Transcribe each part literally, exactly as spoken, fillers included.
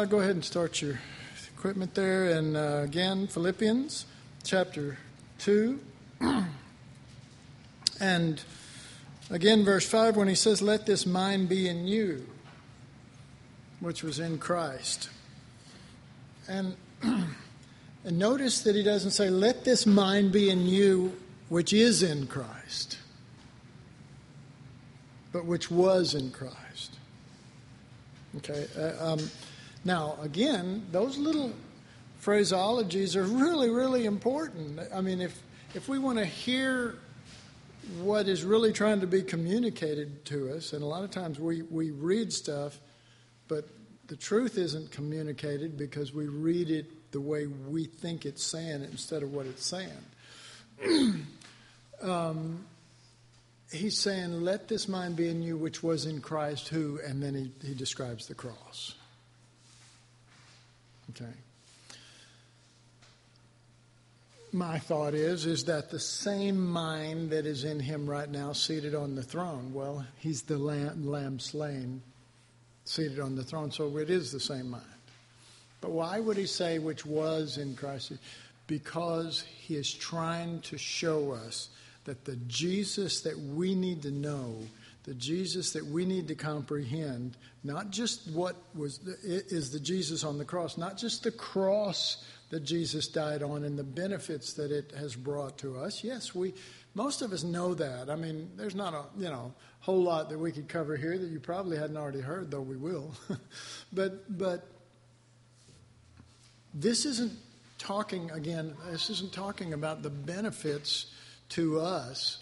go ahead and start your equipment there. And uh, again, Philippians chapter two. And again, verse five, when he says, let this mind be in you, which was in Christ. And, and notice that he doesn't say, let this mind be in you, which is in Christ, but which was in Christ. Okay. Uh, um, now, again, those little phraseologies are really, really important. I mean, if if we want to hear what is really trying to be communicated to us, and a lot of times we, we read stuff, but the truth isn't communicated because we read it the way we think it's saying it instead of what it's saying. um, he's saying, let this mind be in you which was in Christ who, and then he, he describes the cross. Okay. My thought is, is that the same mind that is in him right now seated on the throne, well, he's the lamb, lamb slain, seated on the throne, so it is the same mind. But why would he say which was in Christ? Because he is trying to show us that the Jesus that we need to know, the Jesus that we need to comprehend, not just what was the, is the Jesus on the cross, not just the cross that Jesus died on and the benefits that it has brought to us. Yes, we most of us know that. I mean, there's not a you know whole lot that we could cover here that you probably hadn't already heard, though we will. but but this isn't talking again. This isn't talking about the benefits to us.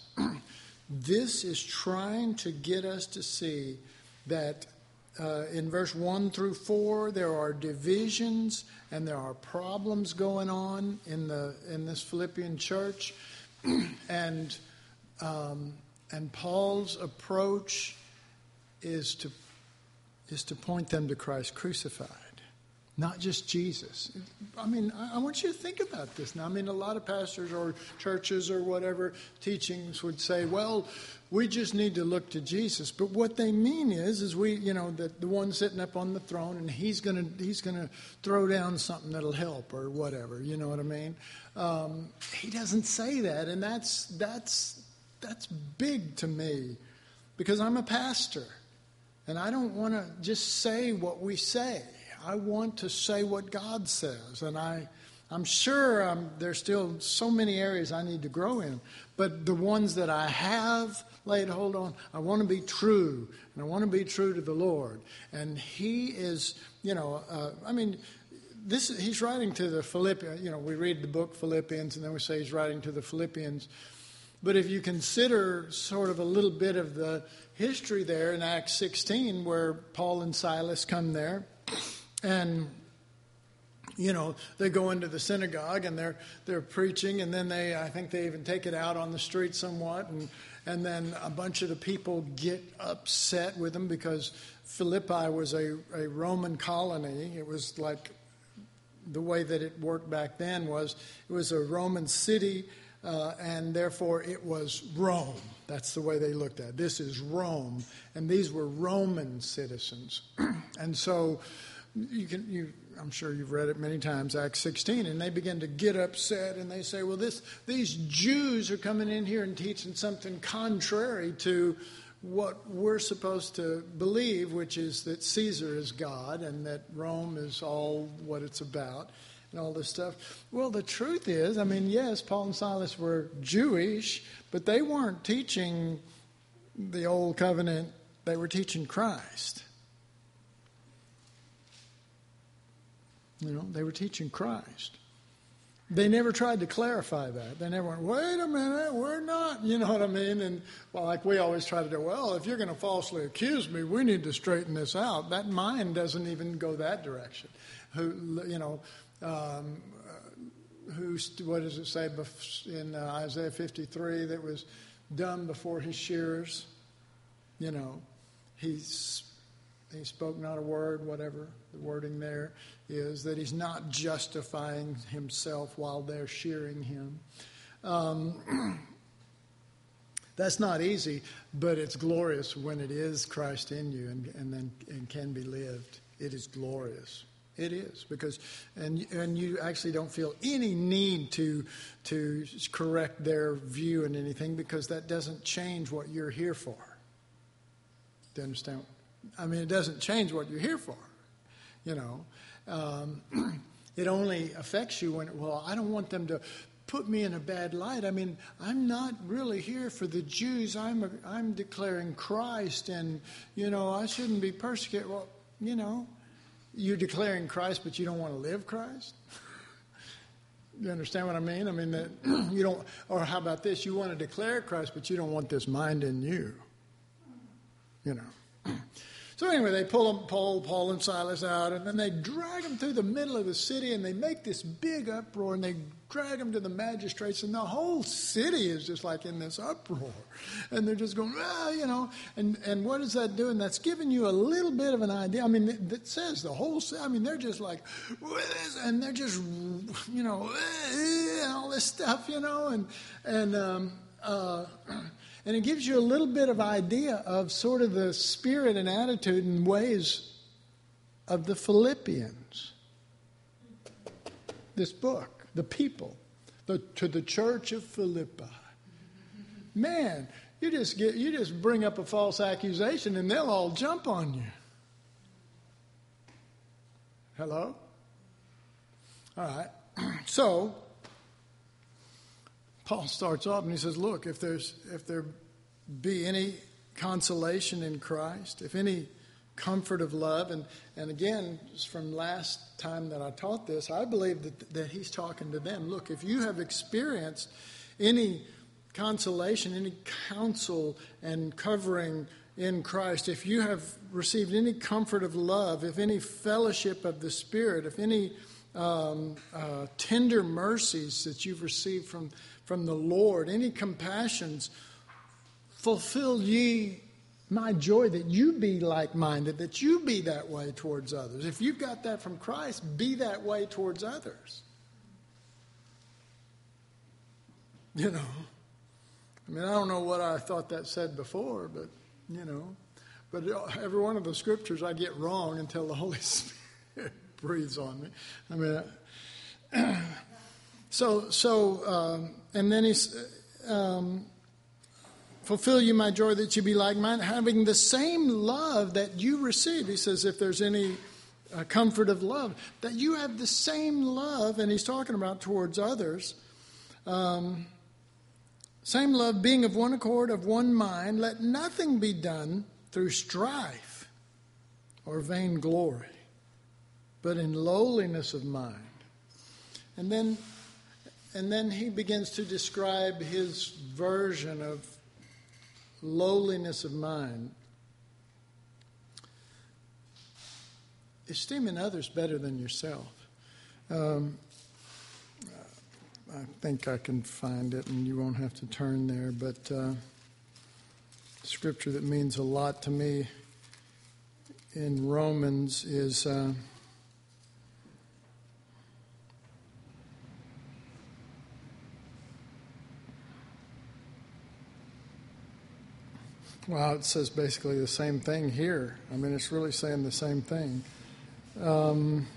This is trying to get us to see that uh, in verse one through four, there are divisions and there are problems going on in the in this Philippian church. and um, and Paul's approach is to is to point them to Christ crucified. Not just Jesus. I mean, I want you to think about this now. I mean, a lot of pastors or churches or whatever teachings would say, well, we just need to look to Jesus. But what they mean is, is we, you know, that the one sitting up on the throne and he's going to he's going to throw down something that'll help or whatever. You know what I mean? Um, he doesn't say that. And that's that's that's big to me because I'm a pastor and I don't want to just say what we say. I want to say what God says, and I, I'm sure I'm, there's still so many areas I need to grow in, but the ones that I have laid hold on, I want to be true, and I want to be true to the Lord. And he is, you know, uh, I mean, this he's writing to the Philippians. You know, we read the book Philippians, and then we say he's writing to the Philippians. But if you consider sort of a little bit of the history there in Acts sixteen, where Paul and Silas come there, and, you know, they go into the synagogue and they're they're preaching, and then they, I think they even take it out on the street somewhat, and and then a bunch of the people get upset with them because Philippi was a, a Roman colony. It was like the way that it worked back then was it was a Roman city, uh, and therefore it was Rome. That's the way they looked at it. This is Rome, and these were Roman citizens, and so. You can, you, I'm sure you've read it many times, Acts sixteen, and they begin to get upset, and they say, well, this, these Jews are coming in here and teaching something contrary to what we're supposed to believe, which is that Caesar is God and that Rome is all what it's about and all this stuff. Well, the truth is, I mean, yes, Paul and Silas were Jewish, but they weren't teaching the old covenant. They were teaching Christ. You know, they were teaching Christ. They never tried to clarify that. They never went, wait a minute, we're not. You know what I mean? And, well, like we always try to do, well, if you're going to falsely accuse me, we need to straighten this out. That mind doesn't even go that direction. Who, you know, um, who, what does it say in uh, Isaiah fifty-three that was dumb before his shearers? You know, he's... He spoke not a word, whatever the wording there is, that he's not justifying himself while they're shearing him. Um, that's not easy, but it's glorious when it is Christ in you and, and then and can be lived. It is glorious. It is, because, and and you actually don't feel any need to to correct their view in anything, because that doesn't change what you're here for. Do you understand? I mean, it doesn't change what you're here for. You know, um, it only affects you when, well, I don't want them to put me in a bad light. I mean, I'm not really here for the Jews. I'm a, I'm declaring Christ, and you know, I shouldn't be persecuted. Well, you know. You're declaring Christ, but you don't want to live Christ? You understand what I mean? I mean, that you don't, or how about this? You want to declare Christ, but you don't want this mind in you. You know. So anyway, they pull them, Paul, Paul and Silas out, and then they drag them through the middle of the city, and they make this big uproar, and they drag them to the magistrates, and the whole city is just like in this uproar. And they're just going, ah, you know, and, and what is that doing? That's giving you a little bit of an idea. I mean, it, it says the whole, I mean, they're just like, and they're just, you know, and all this stuff, you know, and, and, um, uh, and it gives you a little bit of idea of sort of the spirit and attitude and ways of the Philippians. This book, the people, the, to the church of Philippi. Man, you just get you just bring up a false accusation and they'll all jump on you. Hello? All right. So Paul starts off and he says, look, if there's if there be any consolation in Christ, if any comfort of love, and, and again, from last time that I taught this, I believe that, that he's talking to them. Look, if you have experienced any consolation, any counsel and covering in Christ, if you have received any comfort of love, if any fellowship of the Spirit, if any um, uh, tender mercies that you've received from from the Lord, any compassions, fulfill ye my joy, that you be like-minded, that you be that way towards others. If you've got that from Christ, be that way towards others. You know, I mean, I don't know what I thought that said before, but, you know, but every one of the scriptures I get wrong until the Holy Spirit breathes on me. I mean, I, So, so, um, and then he's, um, fulfill you my joy that you be like mine, having the same love that you receive. He says, if there's any uh, comfort of love, that you have the same love, and he's talking about towards others. Um, same love, being of one accord, of one mind, let nothing be done through strife or vainglory, but in lowliness of mind. And then And then he begins to describe his version of lowliness of mind. Esteeming others better than yourself. Um, I think I can find it, and you won't have to turn there, but uh, scripture that means a lot to me in Romans is... Uh, Well, it says basically the same thing here. I mean, it's really saying the same thing. Um,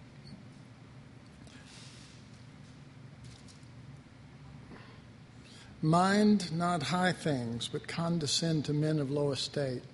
Mind not high things, but condescend to men of low estate.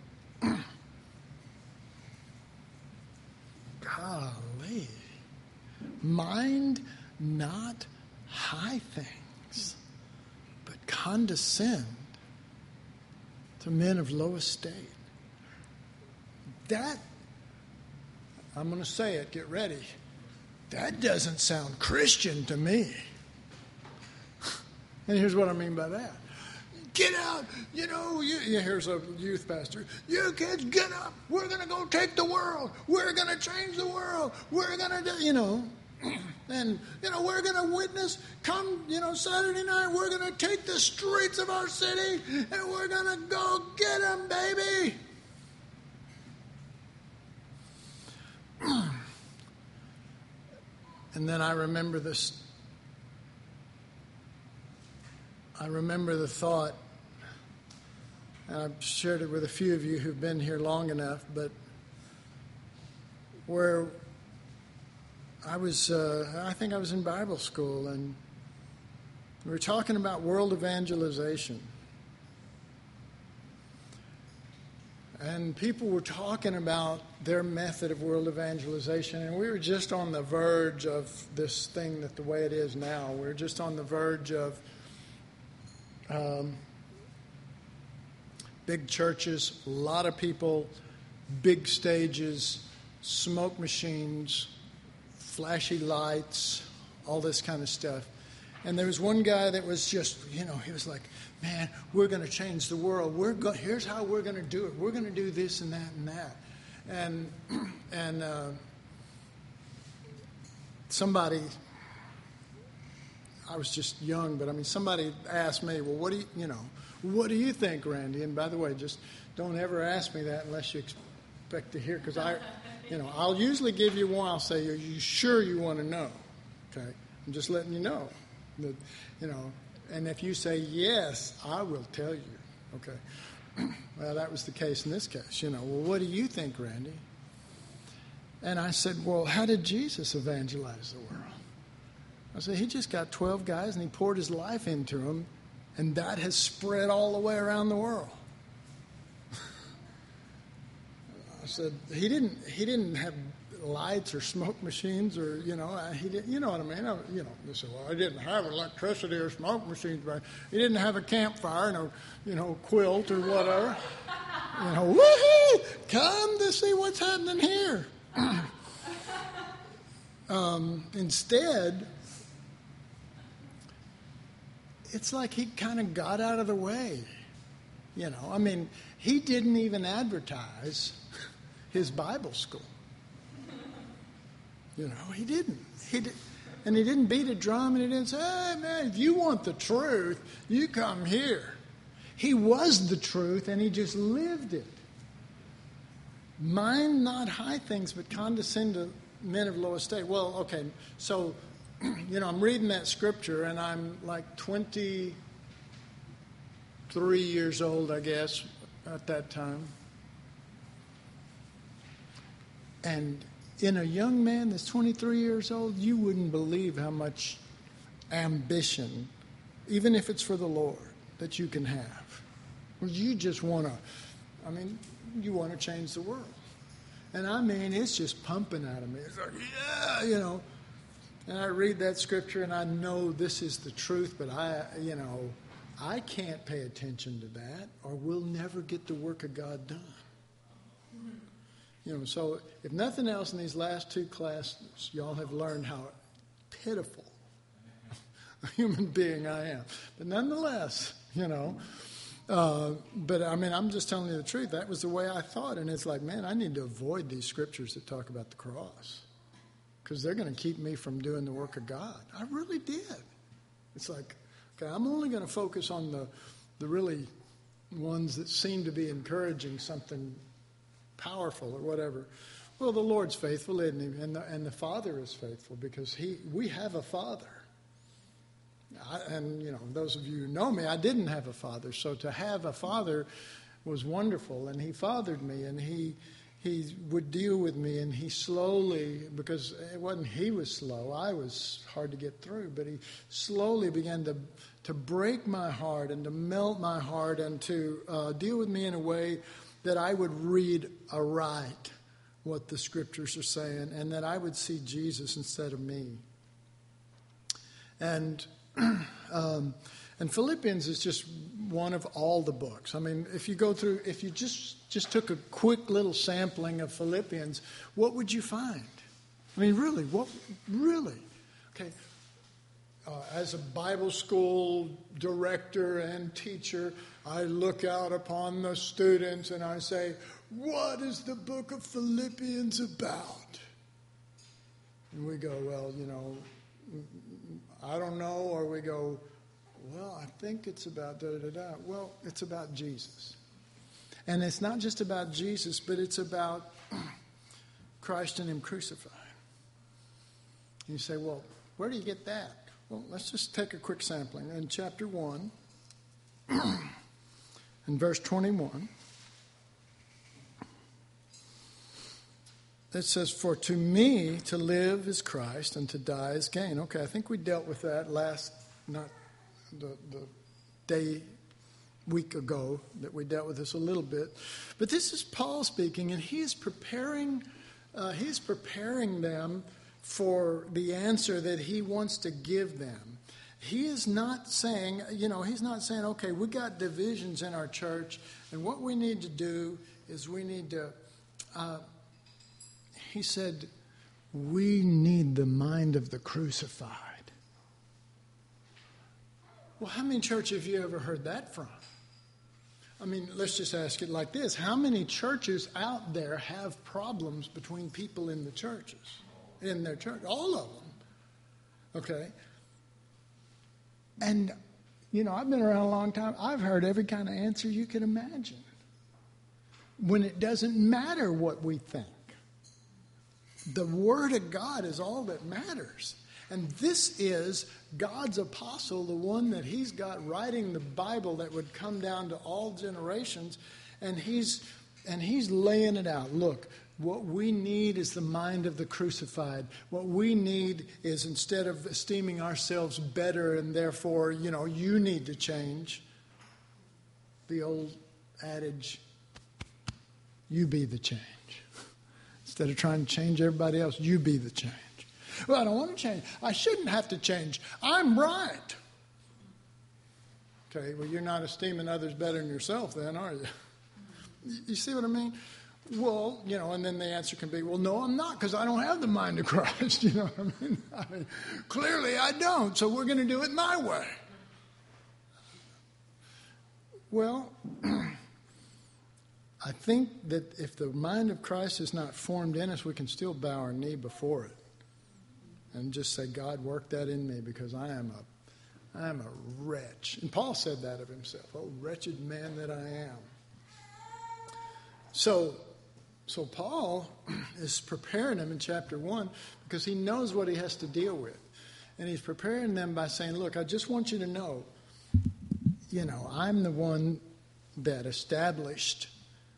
Golly. Mind not high things, but condescend to men of low estate. That, I'm going to say it, get ready. That doesn't sound Christian to me. And here's what I mean by that. Get out, you know, you, yeah, here's a youth pastor. You kids, get up. We're going to go take the world. We're going to change the world. We're going to do, you know. And, you know, we're going to witness, come, you know, Saturday night, we're going to take the streets of our city and we're going to go get them, baby. And then I remember this, I remember the thought, and I've shared it with a few of you who've been here long enough, but where I was, uh, I think I was in Bible school, and we were talking about world evangelization. And people were talking about their method of world evangelization, and we were just on the verge of this thing that the way it is now. We were just on the verge of um, big churches, a lot of people, big stages, smoke machines, flashy lights, all this kind of stuff. And there was one guy that was just, you know, he was like, man, we're going to change the world. We're go- Here's how we're going to do it. We're going to do this and that and that. And and uh, somebody, I was just young, but I mean, somebody asked me, well, what do you, you know, what do you think, Randy? And by the way, just don't ever ask me that unless you expect to hear, because I, you know, I'll usually give you one. I'll say, are you sure you want to know? Okay, I'm just letting you know that, you know. And if you say yes, I will tell you. Okay. Well, that was the case in this case. You know, well, what do you think, Randy? And I said, well, how did Jesus evangelize the world? I said, he just got twelve guys and he poured his life into them, and that has spread all the way around the world. I said, he didn't. He didn't have lights or smoke machines, or you know, he did, you know what I mean. I, you know, they said, well, I didn't have electricity or smoke machines, but he didn't have a campfire and a, you know, quilt or whatever. You know, woohoo! Come to see what's happening here. um, instead, it's like he kind of got out of the way. You know, I mean, he didn't even advertise his Bible school. You know, he didn't. He did, and he didn't beat a drum, and he didn't say, hey, man, if you want the truth, you come here. He was the truth, and he just lived it. Mind not high things, but condescend to men of low estate. Well, okay, so, you know, I'm reading that scripture, and I'm like twenty-three years old, I guess, at that time. And in a young man that's twenty-three years old, you wouldn't believe how much ambition, even if it's for the Lord, that you can have. Well, you just want to, I mean, you want to change the world. And I mean, it's just pumping out of me. It's like, yeah, you know. And I read that scripture and I know this is the truth, but I, you know, I can't pay attention to that or we'll never get the work of God done. You know, so if nothing else in these last two classes, y'all have learned how pitiful a human being I am. But nonetheless, you know, uh, but I mean, I'm just telling you the truth. That was the way I thought. And it's like, man, I need to avoid these scriptures that talk about the cross because they're going to keep me from doing the work of God. I really did. It's like, okay, I'm only going to focus on the, the really ones that seem to be encouraging something powerful or whatever. Well, the Lord's faithful, isn't he? And the, and the Father is faithful because he we have a Father. I, and, you know, those of you who know me, I didn't have a father. So to have a father was wonderful. And he fathered me and he he would deal with me. And he slowly, because it wasn't he was slow, I was hard to get through. But he slowly began to, to break my heart and to melt my heart and to uh, deal with me in a way that I would read aright what the scriptures are saying and that I would see Jesus instead of me. And um, and Philippians is just one of all the books. I mean, if you go through, if you just, just took a quick little sampling of Philippians, what would you find? I mean, really, what, really? Okay, uh, as a Bible school director and teacher, I look out upon the students and I say, what is the book of Philippians about? And we go, well, you know, I don't know, or we go, well, I think it's about da-da-da-da. Well, it's about Jesus. And it's not just about Jesus, but it's about Christ and him crucified. And you say, well, where do you get that? Well, let's just take a quick sampling. In chapter one, in verse twenty-one, it says, for to me to live is Christ and to die is gain. Okay, I think we dealt with that last, not the, the day, week ago, that we dealt with this a little bit. But this is Paul speaking, and he is preparing, uh, he's preparing them for the answer that he wants to give them. He is not saying, you know, he's not saying, okay, we got divisions in our church, and what we need to do is we need to, uh, he said, we need the mind of the crucified. Well, how many churches have you ever heard that from? I mean, let's just ask it like this. How many churches out there have problems between people in the churches, in their church? All of them. Okay? And, you know, I've been around a long time. I've heard every kind of answer you can imagine. When it doesn't matter what we think. The Word of God is all that matters. And this is God's apostle, the one that he's got writing the Bible that would come down to all generations. And he's and he's laying it out. Look, what we need is the mind of the crucified. What we need is, instead of esteeming ourselves better and therefore, you know, you need to change, the old adage, you be the change. Instead of trying to change everybody else, you be the change. Well, I don't want to change. I shouldn't have to change. I'm right. Okay, well, you're not esteeming others better than yourself then, are you? You see what I mean? Well, you know, and then the answer can be, well, no, I'm not, because I don't have the mind of Christ. You know what I mean? I mean, clearly I don't, so we're going to do it my way. Well, I think that if the mind of Christ is not formed in us, we can still bow our knee before it. And just say, God, work that in me, because I am a, I am a wretch. And Paul said that of himself. Oh, wretched man that I am. So, so Paul is preparing them in chapter one because he knows what he has to deal with. And he's preparing them by saying, look, I just want you to know, you know, I'm the one that established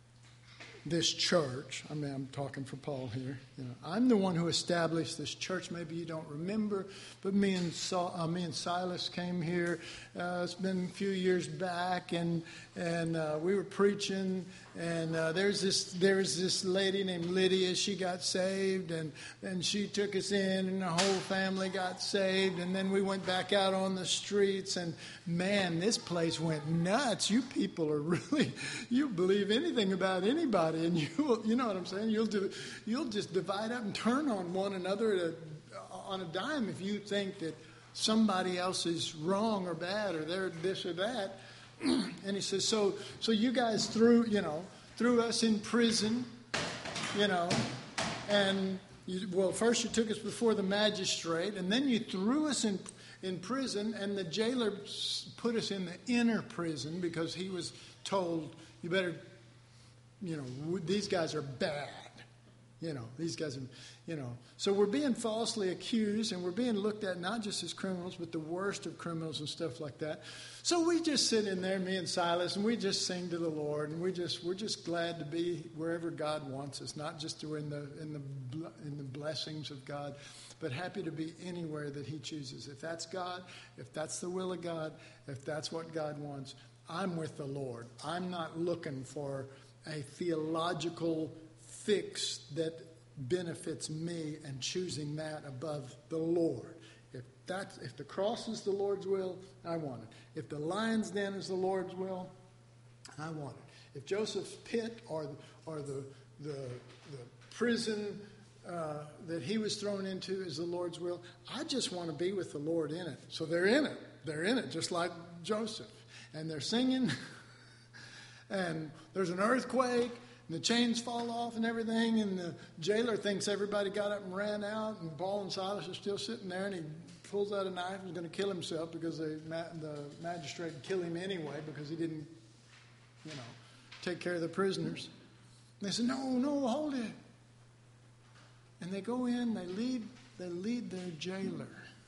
this church. I mean, I'm talking for Paul here. You know, I'm the one who established this church. Maybe you don't remember, but me and Saul, uh, me and Silas came here. Uh, it's been a few years back, and and uh, we were preaching. And uh, there's this there's this lady named Lydia. She got saved, and and she took us in, and the whole family got saved. And then we went back out on the streets, and man, this place went nuts. You people are really, you believe anything about anybody, and you you know what I'm saying? You'll do you'll just divide up and turn on one another at a, on a dime if you think that somebody else is wrong or bad or they're this or that. And he says, so so you guys threw, you know, threw us in prison, you know, and, you, well, first you took us before the magistrate, and then you threw us in in prison, and the jailer put us in the inner prison because he was told, you better, you know, these guys are bad. You know, these guys are, you know. So we're being falsely accused, and we're being looked at not just as criminals, but the worst of criminals and stuff like that. So we just sit in there, me and Silas, and we just sing to the Lord, and we just we're just glad to be wherever God wants us, not just to in the in the in the blessings of God, but happy to be anywhere that He chooses. If that's God, if that's the will of God, if that's what God wants, I'm with the Lord. I'm not looking for a theological fix that benefits me and choosing that above the Lord. If that's if the cross is the Lord's will, I want it. If the lion's den is the Lord's will, I want it. If Joseph's pit or or the the, the prison uh, that he was thrown into is the Lord's will, I just want to be with the Lord in it. So they're in it. They're in it, just like Joseph. And they're singing, and there's an earthquake, and the chains fall off and everything, and the jailer thinks everybody got up and ran out, and Paul and Silas are still sitting there, and he pulls out a knife and is going to kill himself because the, the magistrate would kill him anyway because he didn't, you know, take care of the prisoners. And they said, no, no, hold it. And they go in, they lead, they lead their jailer,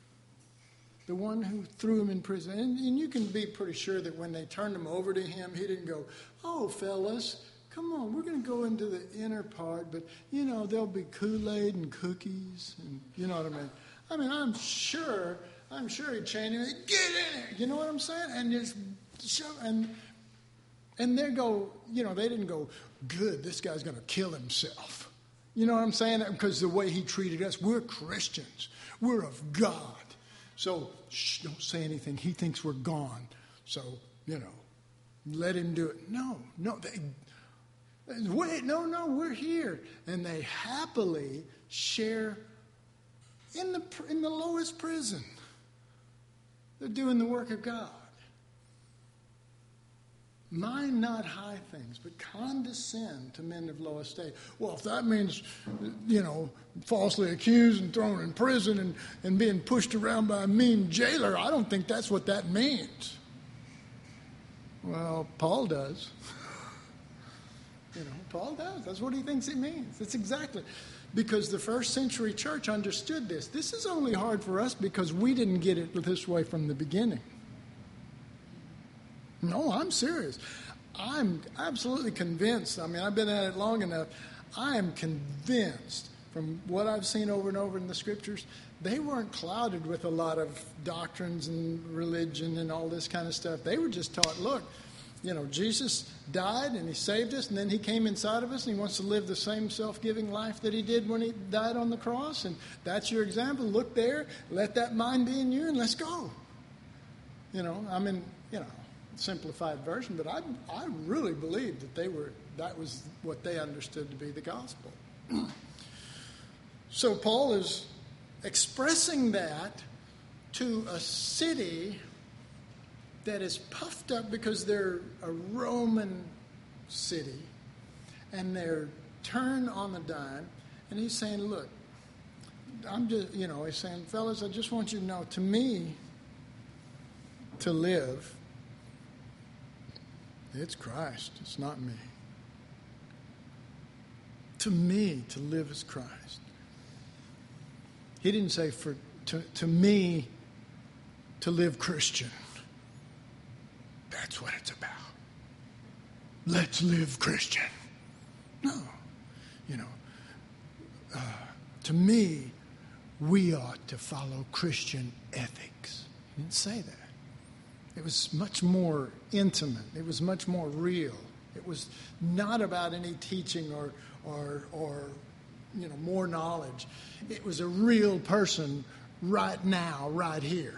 the one who threw him in prison. And, and you can be pretty sure that when they turned him over to him, he didn't go, oh, fellas, Come on, we're going to go into the inner part, but, you know, there'll be Kool-Aid and cookies, and you know what I mean? I mean, I'm sure, I'm sure he'd chain him, get in there, you know what I'm saying? And just show, and, and they go, you know, they didn't go, good, this guy's going to kill himself. You know what I'm saying? Because the way he treated us, we're Christians. We're of God. So, shh, don't say anything. He thinks we're gone. So, you know, let him do it. No, no, they... Wait, no, no, we're here. And they happily share in the in the lowest prison. They're doing the work of God. Mind not high things, but condescend to men of low estate. Well, if that means, you know, falsely accused and thrown in prison and, and being pushed around by a mean jailer, I don't think that's what that means. Well, Paul does. You know, Paul does. That's what he thinks it means. It's exactly. Because the first century church understood this. This is only hard for us because we didn't get it this way from the beginning. No, I'm serious. I'm absolutely convinced. I mean, I've been at it long enough. I am convinced from what I've seen over and over in the scriptures, they weren't clouded with a lot of doctrines and religion and all this kind of stuff. They were just taught, look, you know, Jesus died and he saved us, and then he came inside of us and he wants to live the same self-giving life that he did when he died on the cross. And that's your example. Look there, let that mind be in you, and let's go. You know, I mean, you know, simplified version, but I I really believe that they were, that was what they understood to be the gospel. So Paul is expressing that to a city that is puffed up because they're a Roman city and they're turned on the dime. And he's saying, look, I'm just, you know, he's saying, fellas, I just want you to know, to me, to live, it's Christ. It's not me. To me, to live is Christ. He didn't say for to, to me to live Christian. That's what it's about. Let's live Christian. No. You know, uh, to me, we ought to follow Christian ethics. He didn't say that. It was much more intimate. It was much more real. It was not about any teaching or, or, or you know, more knowledge. It was a real person right now, right here.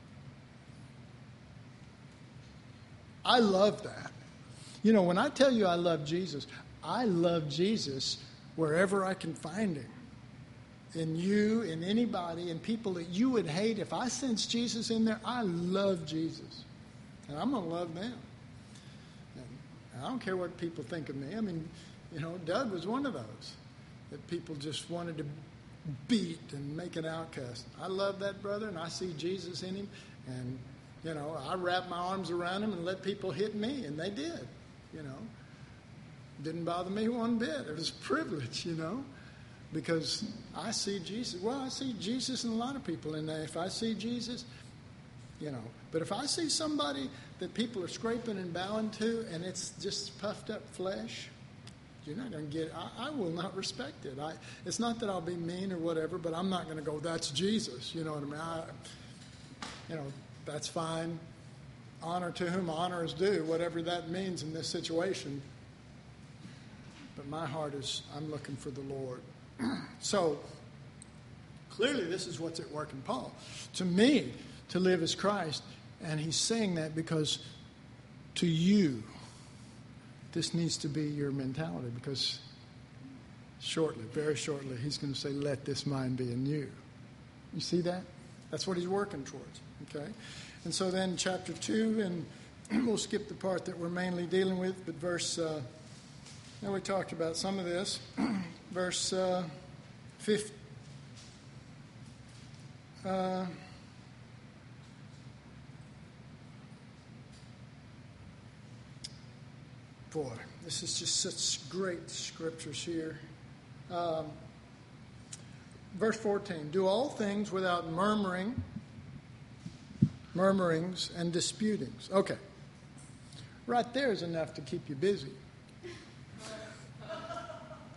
I love that. You know, when I tell you I love Jesus, I love Jesus wherever I can find him. In you, in anybody, in people that you would hate. If I sense Jesus in there, I love Jesus. And I'm going to love them. And I don't care what people think of me. I mean, you know, Doug was one of those that people just wanted to beat and make an outcast. I love that brother, and I see Jesus in him. And you know, I wrapped my arms around him and let people hit me, and they did, you know. Didn't bother me one bit. It was a privilege, you know, because I see Jesus. Well, I see Jesus in a lot of people, and if I see Jesus, you know. But if I see somebody that people are scraping and bowing to, and it's just puffed up flesh, you're not going to get it. I, I will not respect it. I, it's not that I'll be mean or whatever, but I'm not going to go, that's Jesus, you know what I mean? I, you know, that's fine. Honor to whom honor is due, whatever that means in this situation. But my heart is, I'm looking for the Lord. So, clearly this is what's at work in Paul. To me, to live is Christ. And he's saying that because to you, this needs to be your mentality. Because shortly, very shortly, he's going to say, let this mind be in you. You see that? That's what he's working towards. Okay, and so then chapter two, and we'll skip the part that we're mainly dealing with, but verse, uh, now we talked about some of this, verse uh, fifth, uh, boy, this is just such great scriptures here. Um, verse fourteen, do all things without murmuring, murmurings and disputings. Okay. Right there is enough to keep you busy.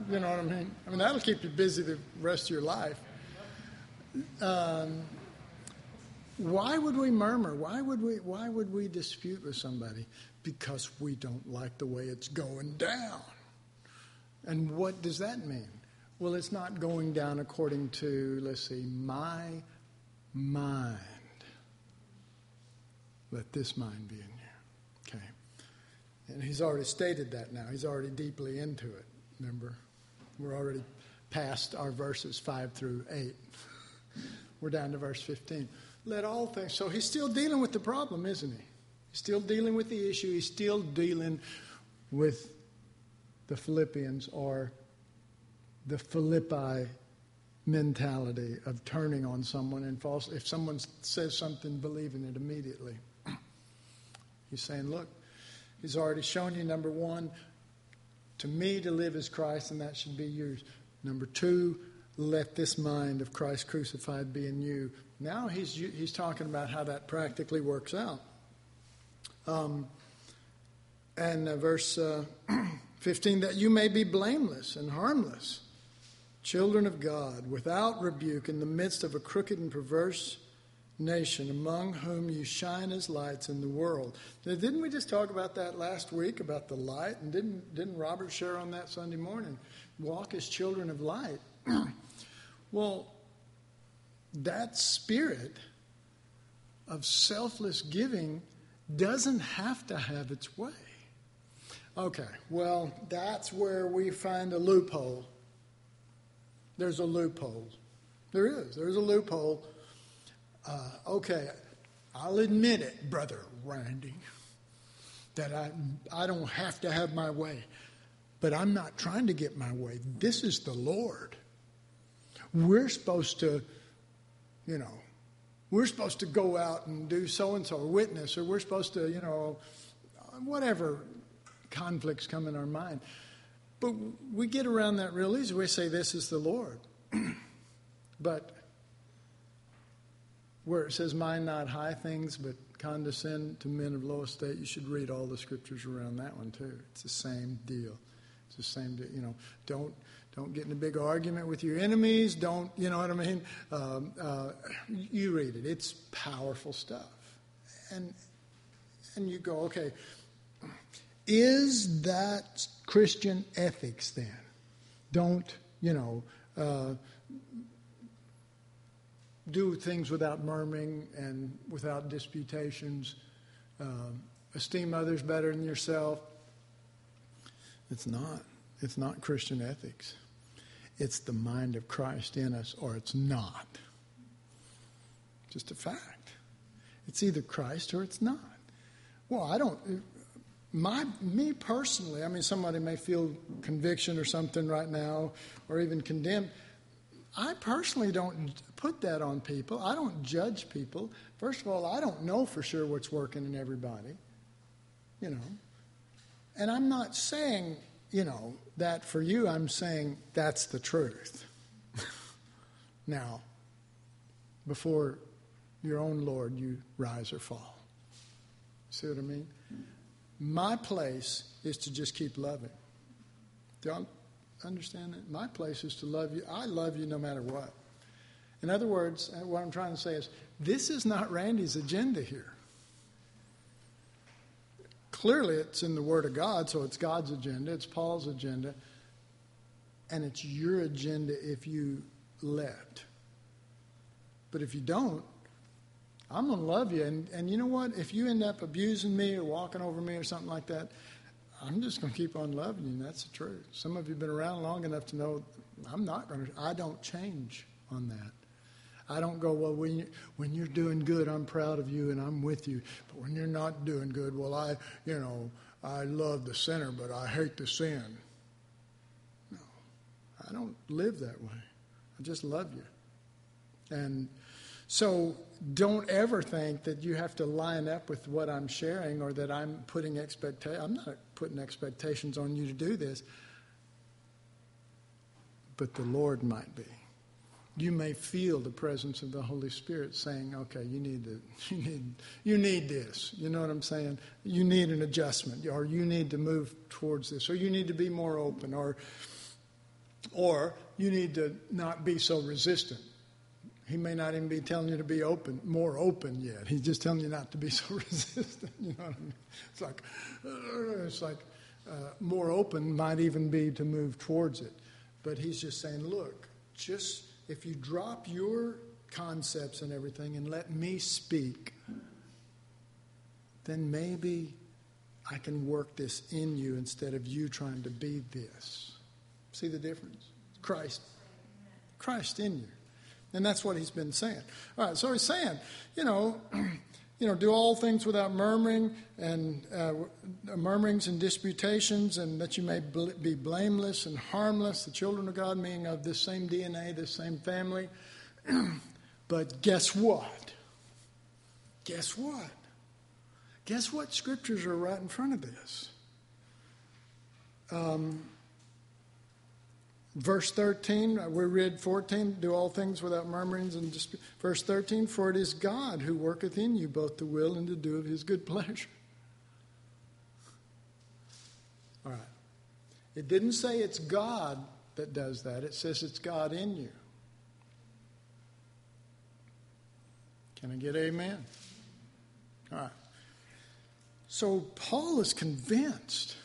You know what I mean? I mean, that'll keep you busy the rest of your life. Um, why would we murmur? Why would we, why would we dispute with somebody? Because we don't like the way it's going down. And what does that mean? Well, it's not going down according to, let's see, my mind. Let this mind be in you. Okay. And he's already stated that now. He's already deeply into it. Remember? We're already past our verses five through eight. We're down to verse fifteen. Let all things. So he's still dealing with the problem, isn't he? He's still dealing with the issue. He's still dealing with the Philippians, or the Philippi mentality of turning on someone and false. If someone says something, believing it immediately. He's saying, look, he's already shown you, number one, to me to live is Christ, and that should be yours. Number two, let this mind of Christ crucified be in you. Now he's he's talking about how that practically works out. Um, and uh, verse uh, fifteen, that you may be blameless and harmless, children of God, without rebuke, in the midst of a crooked and perverse nation, among whom you shine as lights in the world. Now, didn't we just talk about that last week, about the light? And didn't didn't Robert share on that Sunday morning? Walk as children of light. Well, that spirit of selfless giving doesn't have to have its way. Okay, well, that's where we find a loophole. There's a loophole. There is. There's a loophole. Uh, okay, I'll admit it, Brother Randy, that I I don't have to have my way. But I'm not trying to get my way. This is the Lord. We're supposed to, you know, we're supposed to go out and do so-and-so, or witness, or we're supposed to, you know, whatever conflicts come in our mind. But we get around that real easy. We say, this is the Lord. But where it says, mind not high things, but condescend to men of low estate, you should read all the scriptures around that one too. It's the same deal. It's the same deal. You know, don't don't get in a big argument with your enemies. Don't, you know what I mean? Um, uh, you read it. It's powerful stuff. And and you go, okay, is that Christian ethics then? Don't, you know, uh, do things without murmuring and without disputations. Um, esteem others better than yourself. It's not. It's not Christian ethics. It's the mind of Christ in us, or it's not. Just a fact. It's either Christ or it's not. Well, I don't... My, me personally, I mean, somebody may feel conviction or something right now, or even condemned. I personally don't put that on people. I don't judge people. First of all, I don't know for sure what's working in everybody, you know. And I'm not saying, you know, that for you. I'm saying that's the truth. Now, before your own Lord, you rise or fall. See what I mean? My place is to just keep loving. Do y'all understand that? My place is to love you. I love you no matter what. In other words, what I'm trying to say is, this is not Randy's agenda here. Clearly, it's in the Word of God, so it's God's agenda. It's Paul's agenda. And it's your agenda if you let. But if you don't, I'm going to love you. And, and you know what? If you end up abusing me or walking over me or something like that, I'm just going to keep on loving you, and that's the truth. Some of you have been around long enough to know I'm not going to, I don't change on that. I don't go, well, when, you, when you're doing good, I'm proud of you and I'm with you. But when you're not doing good, well, I, you know, I love the sinner, but I hate the sin. No, I don't live that way. I just love you. And so don't ever think that you have to line up with what I'm sharing, or that I'm putting expectations. I'm not putting expectations on you to do this. But the Lord might be. You may feel the presence of the Holy Spirit saying, okay, you need to, you need, you need this. You know what I'm saying? You need an adjustment, or you need to move towards this, or you need to be more open, or Or you need to not be so resistant. He may not even be telling you to be open, more open yet. He's just telling you not to be so resistant. You know what I mean? It's like, uh, it's like uh, more open might even be to move towards it. But he's just saying, look, just if you drop your concepts and everything and let me speak, then maybe I can work this in you instead of you trying to be this. See the difference? Christ. Christ in you. And that's what he's been saying. All right, so he's saying, you know, you know, do all things without murmuring and uh, murmurings and disputations, and that you may be blameless and harmless, the children of God, being of this same D N A, this same family. But guess what? Guess what? Guess what scriptures are right in front of this? Um, verse thirteen, we read fourteen, do all things without murmurings and dispute. Verse thirteen, for it is God who worketh in you both to will and to do of his good pleasure. All right. It didn't say it's God that does that. It says it's God in you. Can I get amen? All right. So Paul is convinced.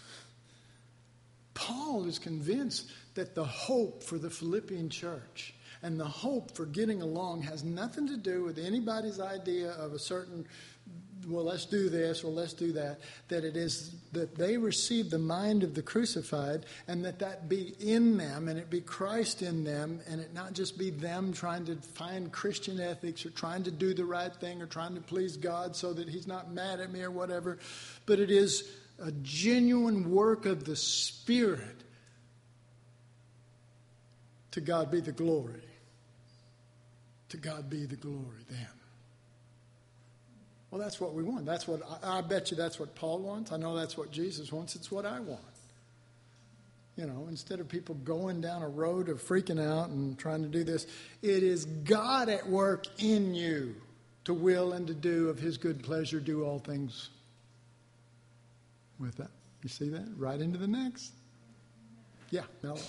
Paul is convinced that the hope for the Philippian church and the hope for getting along has nothing to do with anybody's idea of a certain, well, let's do this or let's do that. That it is that they receive the mind of the crucified, and that that be in them, and it be Christ in them, and it not just be them trying to find Christian ethics or trying to do the right thing or trying to please God so that he's not mad at me or whatever. But it is a genuine work of the Spirit. To God be the glory. To God be the glory then. Well, that's what we want. That's what I, I bet you that's what Paul wants. I know that's what Jesus wants. It's what I want. You know, instead of people going down a road of freaking out and trying to do this, it is God at work in you to will and to do of his good pleasure, do all things with that. You see that? Right into the next. Yeah, Mel.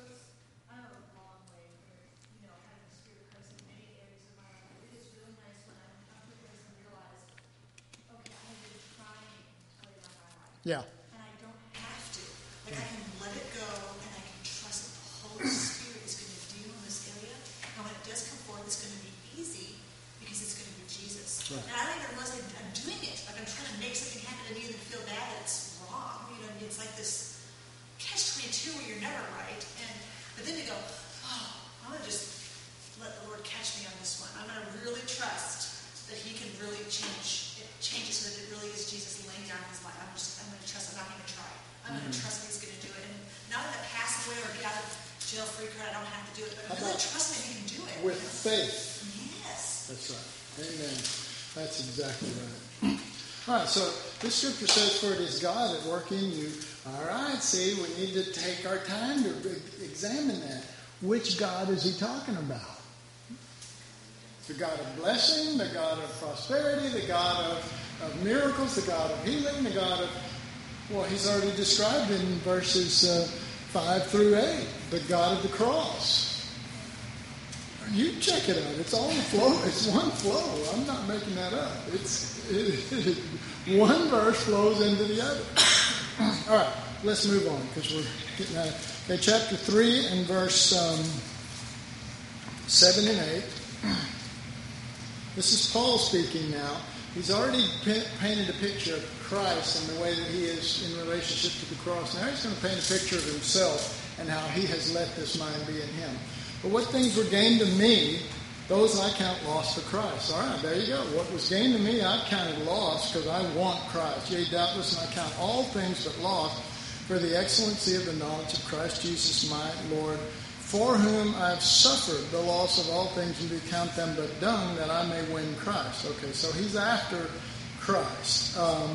Yeah. And I don't have to. Like, I can let it go, and I can trust that the Holy Spirit is going to deal in this area. And when it does come forth, it's going to be easy because it's going to be Jesus. Right. And I don't even realize I'm doing it. Like, I'm trying to make something happen to me and feel bad that it's wrong. You know, it's like this catch twenty-two where you're never right. And but then you go, oh, I'm going to just let the Lord catch me on this one. I'm going to really trust that he can really change it, change it so that it really is Jesus laying down his life. I'm just, I'm going to trust. I'm not going to try. I'm mm-hmm. going to trust that he's going to do it. And not that pass away or get out of jail free card, I don't have to do it, but I'm really trust that he can do it. With faith. Yes. That's right. Amen. That's exactly right. All right, so this scripture says, for it is God at work in you. All right, see, we need to take our time to examine that. Which God is he talking about? The God of blessing, the God of prosperity, the God of, of miracles, the God of healing, the God of, well, he's already described in verses uh, five through eight, the God of the cross. You check it out. It's all the flow. It's one flow. I'm not making that up. It's it, it, one verse flows into the other. All right, let's move on because we're getting out. Okay, chapter three and verse um, seven and eight. This is Paul speaking now. He's already p- painted a picture of Christ and the way that he is in relationship to the cross. Now he's going to paint a picture of himself and how he has let this mind be in him. But what things were gained to me, those I count lost for Christ. All right, there you go. What was gained to me, I counted lost because I want Christ. Yea, doubtless, and I count all things but lost for the excellency of the knowledge of Christ Jesus my Lord, for whom I have suffered the loss of all things, and do count them but dung, that I may win Christ. Okay, so he's after Christ. Um,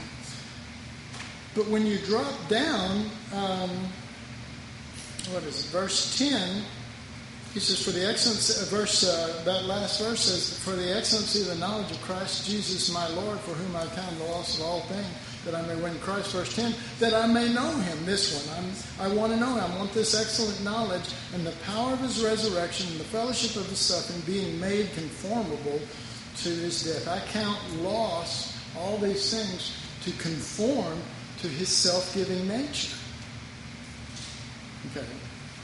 but when you drop down, um, what is it, verse ten, he says, for the excellency, uh, verse, uh, that last verse says, for the excellency of the knowledge of Christ Jesus my Lord, for whom I count the loss of all things, that I may win Christ. Verse ten, that I may know him, this one. I'm, I want to know him. I want this excellent knowledge and the power of his resurrection and the fellowship of his suffering, being made conformable to his death. I count loss, all these things, to conform to his self-giving nature. Okay.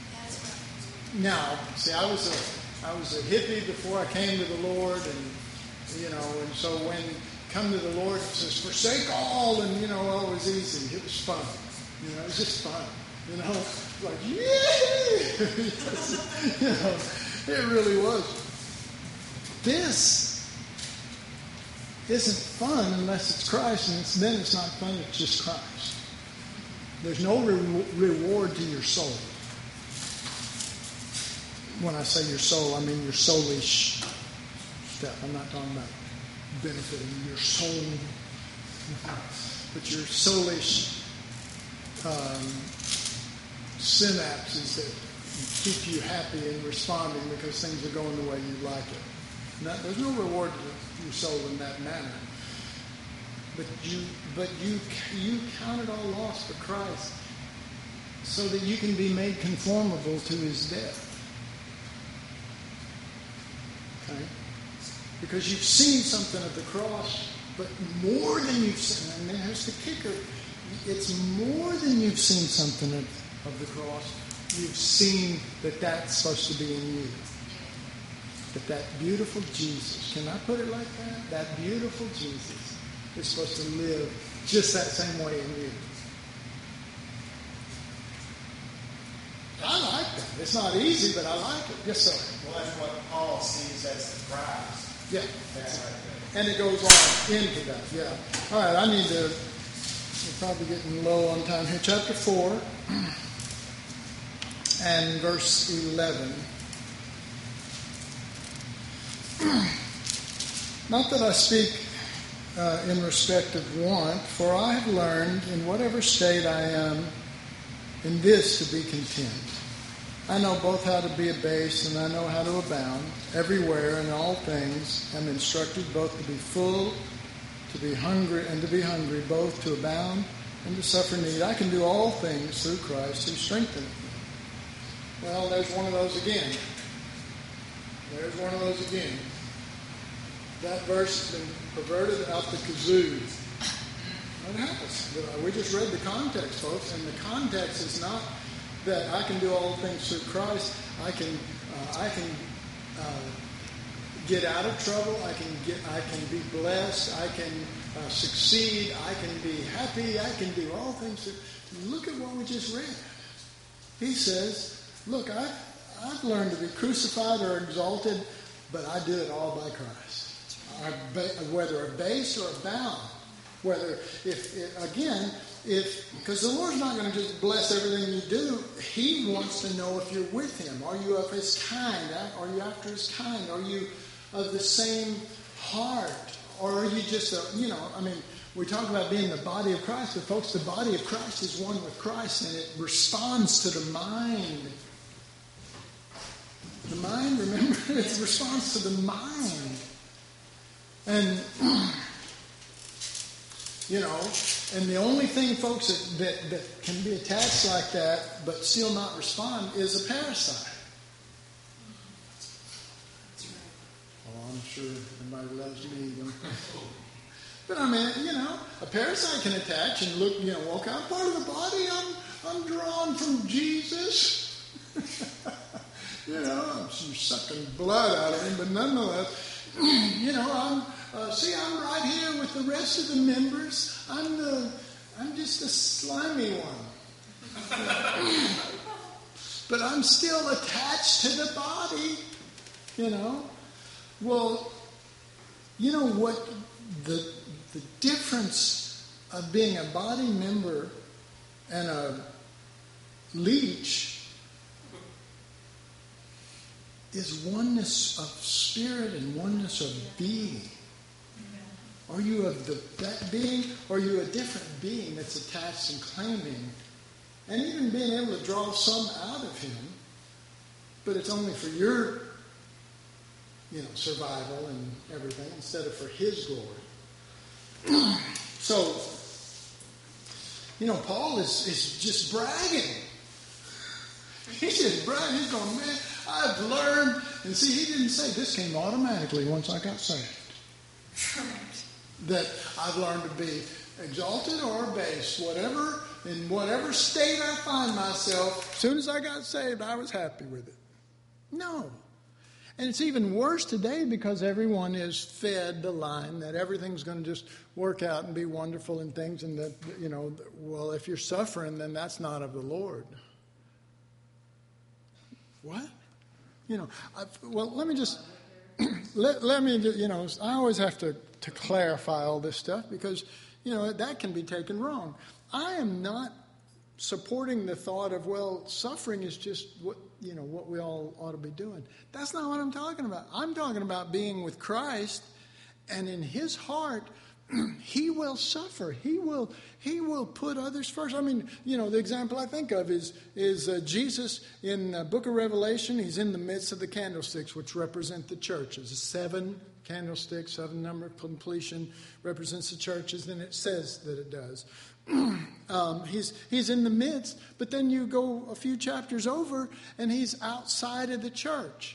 Now, see, I was a I was a hippie before I came to the Lord, and you know, and so when come to the Lord, it says, forsake all, and you know, well, it was easy. It was fun. You know, it was just fun. You know, like, yay! You know, it really was. This isn't fun unless it's Christ, and it's, then it's not fun, it's just Christ. There's no re- reward to your soul. When I say your soul, I mean your soulish stuff. I'm not talking about benefiting your soul, but your soulish um, synapses that keep you happy and responding because things are going the way you like it. Now, there's no reward to your soul in that manner. But you, but you, you count it all loss for Christ, so that you can be made conformable to his death. Okay? Because you've seen something of the cross, but more than you've seen, and then here's the kicker, it's more than you've seen something of, of the cross. You've seen that that's supposed to be in you. That that beautiful Jesus, can I put it like that? That beautiful Jesus is supposed to live just that same way in you. I like that. It's not easy, but I like it. Yes, sir. Well, that's what Paul sees as the prize. Yeah. That's right. And it goes on into that. Yeah. All right, I need to, we're probably getting low on time here. Chapter four and verse eleven. Not that I speak uh, in respect of want, for I have learned in whatever state I am in this to be content. I know both how to be abased and I know how to abound. Everywhere in all things I'm instructed both to be full, to be hungry, and to be hungry, both to abound and to suffer need. I can do all things through Christ who strengtheneth me. Well, there's one of those again. There's one of those again. That verse has been perverted out the kazoo. What happens? We just read the context, folks, and the context is not that I can do all things through Christ. I can, uh, I can uh, get out of trouble. I can get, I can be blessed. I can uh, succeed. I can be happy. I can do all things. Through. Look at what we just read. He says, "Look, I, I've learned to be crucified or exalted, but I do it all by Christ. I, whether abased or abound." Whether, if, if again, if, because the Lord's not going to just bless everything you do. He wants to know if you're with him. Are you of his kind? Are you after his kind? Are you of the same heart? Or are you just, a, you know, I mean, we talk about being the body of Christ, but folks, the body of Christ is one with Christ, and it responds to the mind. The mind, remember, it responds to the mind. And... You know, and the only thing, folks, that, that, that can be attached like that but still not respond is a parasite. Oh, I'm sure everybody loves me. But I mean, you know, a parasite can attach and look, you know, walk out part of the body. I'm, I'm drawn from Jesus. You know, I'm sucking blood out of him, but nonetheless, you know, I'm. Uh, see, I'm right here with the rest of the members. I'm the, I'm just a slimy one. But I'm still attached to the body, you know. Well, you know what, the, the difference of being a body member and a leech is oneness of spirit and oneness of being. Are you of the, that being, or are you a different being that's attached and claiming, and even being able to draw some out of him, but it's only for your, you know, survival and everything, instead of for his glory. So, You know, Paul is, is just bragging. He's just bragging. He's going, man, I've learned. And see, he didn't say this came automatically once I got saved. That I've learned to be exalted or abased, whatever, in whatever state I find myself. As soon as I got saved, I was happy with it. No. And it's even worse today because everyone is fed the line that everything's going to just work out and be wonderful and things, and that, you know, well, if you're suffering, then that's not of the Lord. What? You know, I, well, let me just, let, let me, you know, I always have to, to clarify all this stuff because, you know, that can be taken wrong. I am not supporting the thought of, well, suffering is just what, you know, what we all ought to be doing. That's not what I'm talking about. I'm talking about being with Christ, and in his heart, he will suffer. He will he will put others first. I mean, you know, the example I think of is is uh, Jesus in the book of Revelation. He's in the midst of the candlesticks, which represent the churches. Seven candlesticks, seven number of completion represents the churches, and it says that it does. um, he's he's in the midst, but then you go a few chapters over, and he's outside of the church.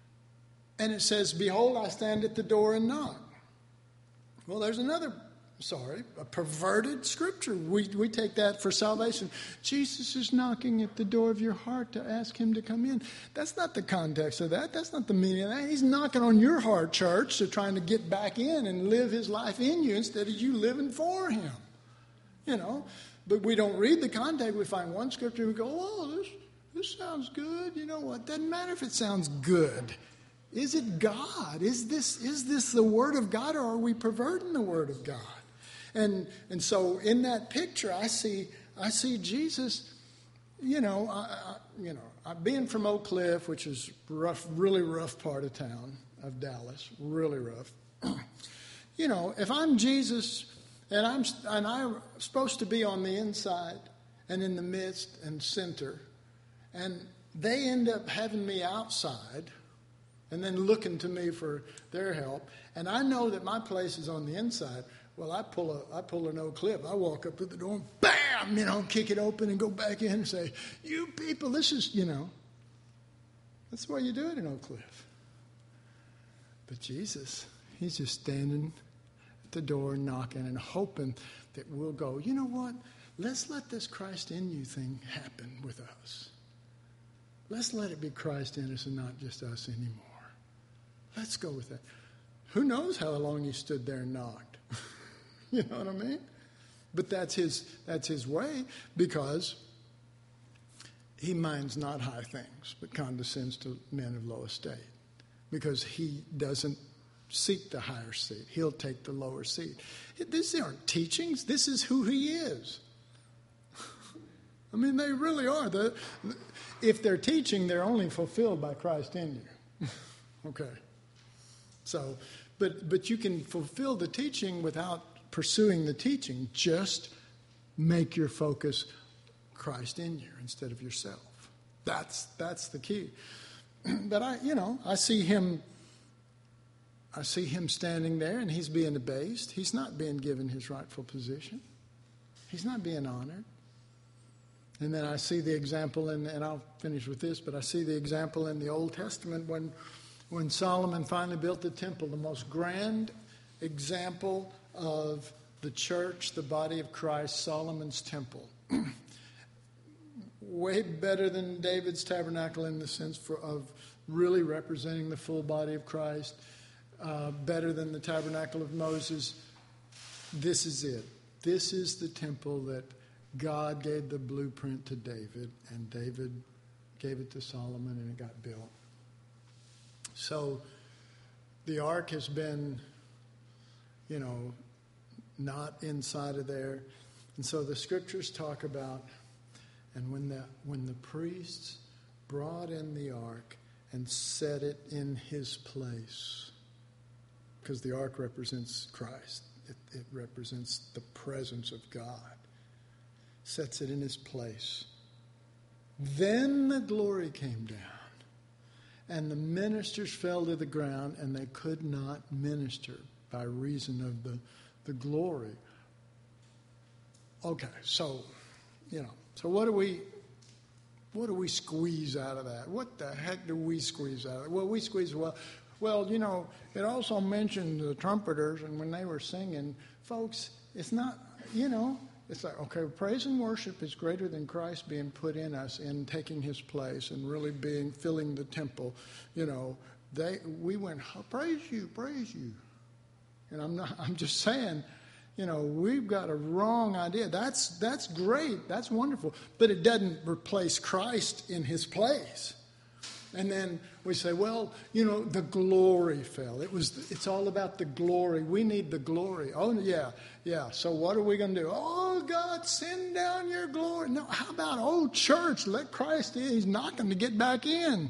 And it says, "Behold, I stand at the door and knock." Well, there's another, sorry, a perverted scripture. We we take that for salvation. Jesus is knocking at the door of your heart to ask him to come in. That's not the context of that. That's not the meaning of that. He's knocking on your heart, church, to trying to get back in and live his life in you instead of you living for him. You know, but we don't read the context. We find one scripture and we go, oh, this, this sounds good. You know what? Doesn't matter if it sounds good. Is it God? Is this is this the Word of God, or are we perverting the Word of God? And and so in that picture, I see I see Jesus. You know, I, I, you know, I, being from Oak Cliff, which is rough, really rough part of town of Dallas, really rough. You know, if I'm Jesus and I'm and I'm supposed to be on the inside and in the midst and center, and they end up having me outside. And then looking to me for their help. And I know that my place is on the inside. Well, I pull a I pull an Oak Cliff. I walk up to the door and bam, you know, kick it open and go back in and say, you people, this is, you know. That's why you do it in Oak Cliff. But Jesus, he's just standing at the door knocking and hoping that we'll go, you know what? Let's let this Christ in you thing happen with us. Let's let it be Christ in us and not just us anymore. Let's go with that. Who knows how long he stood there and knocked? You know what I mean? But that's his that's his way, because he minds not high things, but condescends to men of low estate. Because he doesn't seek the higher seat. He'll take the lower seat. These aren't teachings. This is who he is. I mean, they really are. The, if they're teaching, they're only fulfilled by Christ in you. Okay. So, but but you can fulfill the teaching without pursuing the teaching. Just make your focus Christ in you instead of yourself. That's that's the key. But I, you know, I see him. I see him standing there, and he's being abased. He's not being given his rightful position. He's not being honored. And then I see the example, in, and I'll finish with this, but I see the example in the Old Testament when when Solomon finally built the temple, the most grand example of the church, the body of Christ, Solomon's temple. Way better than David's tabernacle in the sense for, of really representing the full body of Christ. Uh, better than the tabernacle of Moses. This is it. This is the temple that God gave the blueprint to David, and David gave it to Solomon, and it got built. So the ark has been, you know, not inside of there. And so the scriptures talk about, and when the when the priests brought in the ark and set it in his place, because the ark represents Christ. It, it represents the presence of God. Sets it in his place. Then the glory came down. And the ministers fell to the ground, and they could not minister by reason of the, the glory. okay, so, you know, so what do we, what do we squeeze out of that? What the heck do we squeeze out of it? Well, we squeeze, well, well, you know, it also mentioned the trumpeters, and when they were singing, folks, it's not, you know, it's like, okay, praise and worship is greater than Christ being put in us and taking his place and really being, filling the temple. You know, they, we went, praise you, praise you. And I'm not, I'm just saying, you know, we've got a wrong idea. That's, that's great. That's wonderful. But it doesn't replace Christ in his place. And then we say, well, you know, the glory fell. It was, it's all about the glory. We need the glory. Oh, yeah, yeah. So what are we going to do? Oh, God, send down your glory. No, how about, oh, church, let Christ in. He's knocking to get back in.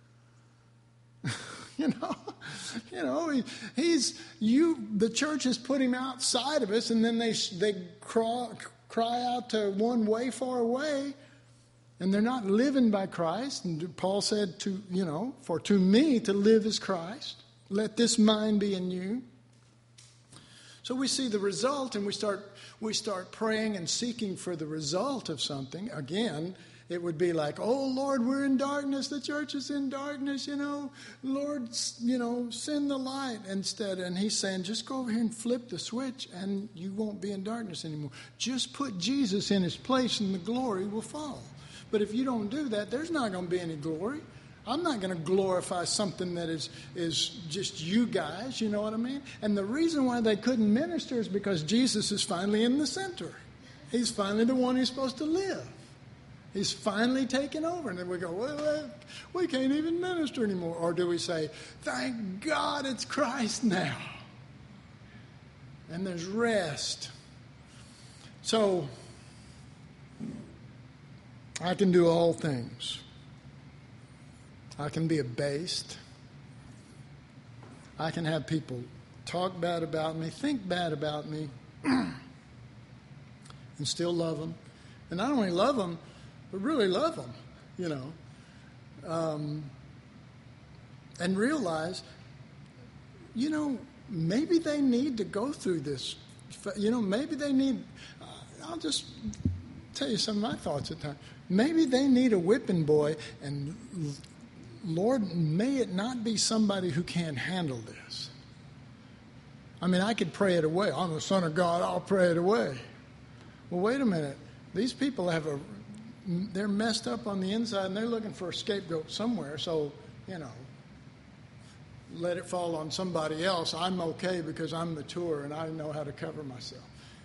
you know, you know, he, he's, you, the church has put him outside of us, and then they, they cry, cry out to one way far away. And they're not living by Christ. And Paul said, to you know, for to me to live is Christ. Let this mind be in you. So we see the result, and we start we start praying and seeking for the result of something. Again, it would be like, oh, Lord, we're in darkness. The church is in darkness, you know. Lord, you know, send the light instead. And he's saying, just go over here and flip the switch, and you won't be in darkness anymore. Just put Jesus in his place, and the glory will fall. But if you don't do that, there's not going to be any glory. I'm not going to glorify something that is, is just you guys, you know what I mean? And the reason why they couldn't minister is because Jesus is finally in the center. He's finally the one who's supposed to live. He's finally taken over. And then we go, well, we can't even minister anymore. Or do we say, thank God it's Christ now. And there's rest. So I can do all things. I can be abased. I can have people talk bad about me, think bad about me, and still love them. And not only love them, but really love them, you know. Um, and realize, you know, maybe they need to go through this. You know, maybe they need, uh, I'll just tell you some of my thoughts at times. Maybe they need a whipping boy, and Lord, may it not be somebody who can't handle this. I mean, I could pray it away. I'm the Son of God, I'll pray it away. Well, wait a minute. These people have a, they're messed up on the inside, and they're looking for a scapegoat somewhere. So, you know, let it fall on somebody else. I'm okay because I'm mature and I know how to cover myself.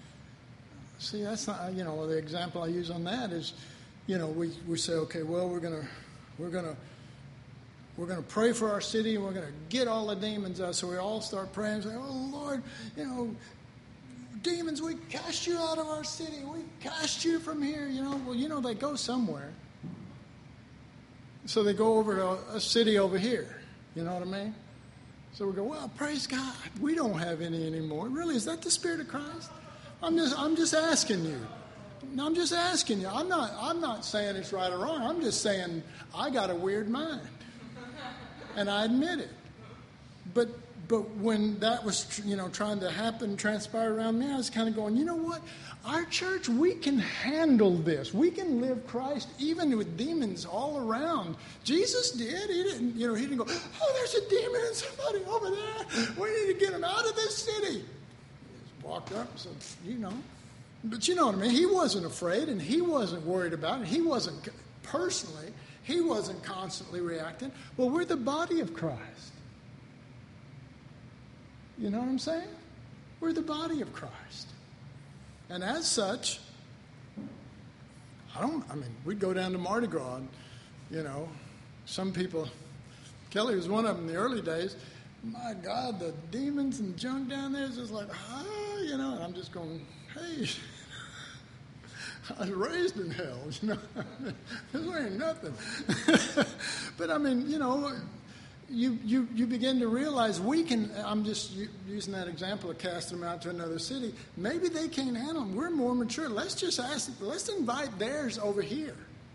See, that's not, you know, the example I use on that is, you know, we, we say, okay, well, we're gonna we're gonna we're gonna pray for our city, and we're gonna get all the demons out. So we all start praying and say, oh Lord, you know, demons, we cast you out of our city. We cast you from here. You know, well, you know, they go somewhere. So they go over to a city over here. You know what I mean? So we go, well, praise God, we don't have any anymore. Really, is that the Spirit of Christ? I'm just I'm just asking you. I'm just asking you. I'm not I'm not saying it's right or wrong. I'm just saying I got a weird mind. And I admit it. But but when that was, you know, trying to happen, transpire around me, I was kind of going, you know what? Our church, we can handle this. We can live Christ even with demons all around. Jesus did. He didn't, you know, he didn't go, oh, there's a demon and somebody over there. We need to get him out of this city. He just walked up and said, you know. But you know what I mean? He wasn't afraid, and he wasn't worried about it. He wasn't, personally, he wasn't constantly reacting. Well, we're the body of Christ. You know what I'm saying? We're the body of Christ. And as such, I don't, I mean, we'd go down to Mardi Gras, and, you know, some people, Kelly was one of them in the early days. My God, the demons and junk down there is just like, ah, you know, and I'm just going, hey, I was raised in hell, you know. This ain't nothing. But I mean, you know, you, you, you begin to realize we can, I'm just using that example of casting them out to another city. Maybe they can't handle them. We're more mature. Let's just ask, let's invite theirs over here.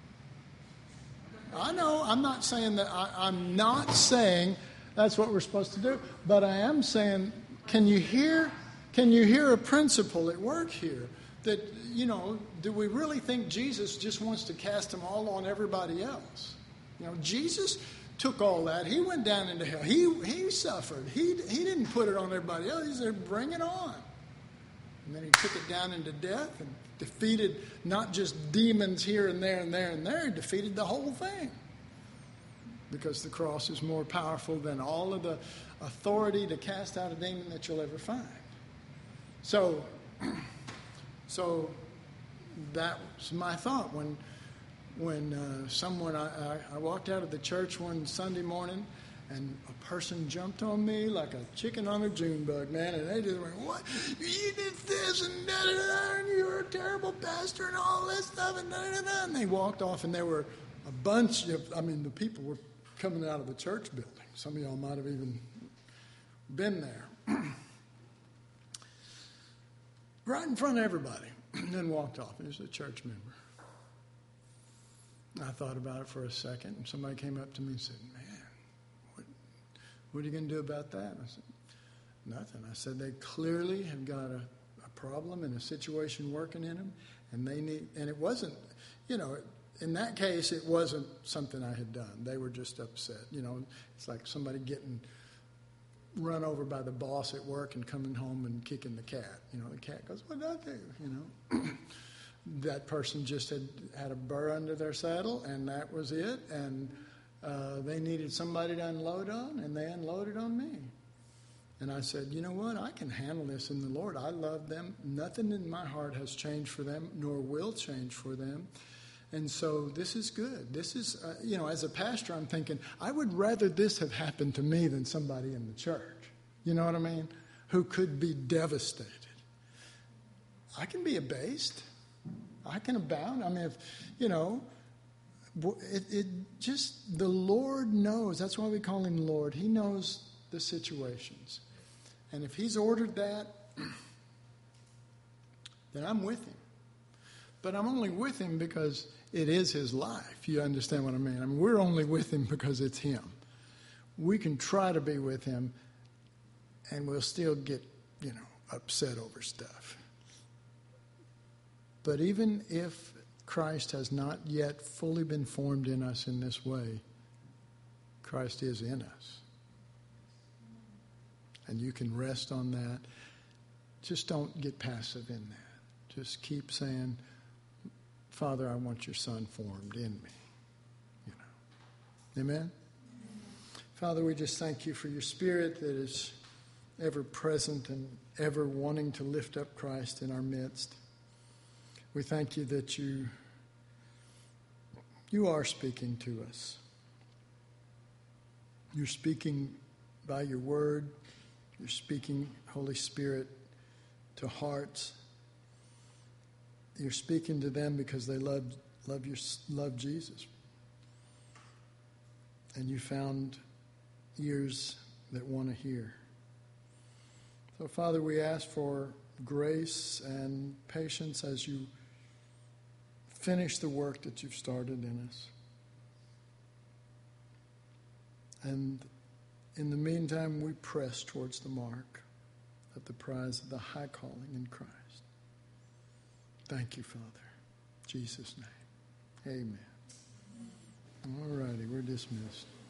I know, I'm not saying that, I, I'm not saying that's what we're supposed to do, but I am saying, can you hear, can you hear a principle at work here? that, you know, do we really think Jesus just wants to cast them all on everybody else? You know, Jesus took all that. He went down into hell. He he suffered. He he didn't put it on everybody else. He said, bring it on. And then he took it down into death and defeated not just demons here and there and there and there. He defeated the whole thing. Because the cross is more powerful than all of the authority to cast out a demon that you'll ever find. So, so that was my thought when when uh, someone, I, I, I walked out of the church one Sunday morning and a person jumped on me like a chicken on a June bug, man, and they just went, what? You did this and da da da, and you were a terrible pastor and all this stuff, and da da da, and they walked off, and there were a bunch of, I mean, the people were coming out of the church building. Some of y'all might have even been there. Right in front of everybody, and then walked off. He was a church member. I thought about it for a second, and somebody came up to me and said, man, what, what are you going to do about that? And I said, nothing. I said, they clearly have got a, a problem and a situation working in them, and they need, and it wasn't, you know, in that case, it wasn't something I had done. They were just upset. You know, it's like somebody getting run over by the boss at work and coming home and kicking the cat. You know, the cat goes, what did I do? You know, that person just had had a burr under their saddle, and that was it. And uh, they needed somebody to unload on, and they unloaded on me. And I said, you know what? I can handle this in the Lord. I love them. Nothing in my heart has changed for them, nor will change for them. And so this is good. This is, uh, you know, as a pastor, I'm thinking, I would rather this have happened to me than somebody in the church. You know what I mean? Who could be devastated. I can be abased. I can abound. I mean, if, you know, it, it just, the Lord knows. That's why we call him Lord. He knows the situations. And if he's ordered that, then I'm with him. But I'm only with him because it is his life. You understand what I mean? I mean, we're only with him because it's him. We can try to be with him, and we'll still get, you know, upset over stuff. But even if Christ has not yet fully been formed in us in this way, Christ is in us. And you can rest on that. Just don't get passive in that. Just keep saying, Father, I want your Son formed in me. You know. Amen? Father, we just thank you for your Spirit that is ever present and ever wanting to lift up Christ in our midst. We thank you that you, you are speaking to us. You're speaking by your word. You're speaking, Holy Spirit, to hearts. You're speaking to them because they love love your love Jesus. And you found ears that want to hear. So, Father, we ask for grace and patience as you finish the work that you've started in us. And in the meantime, we press towards the mark of the prize of the high calling in Christ. Thank you, Father. In Jesus' name. Amen. All righty, we're dismissed.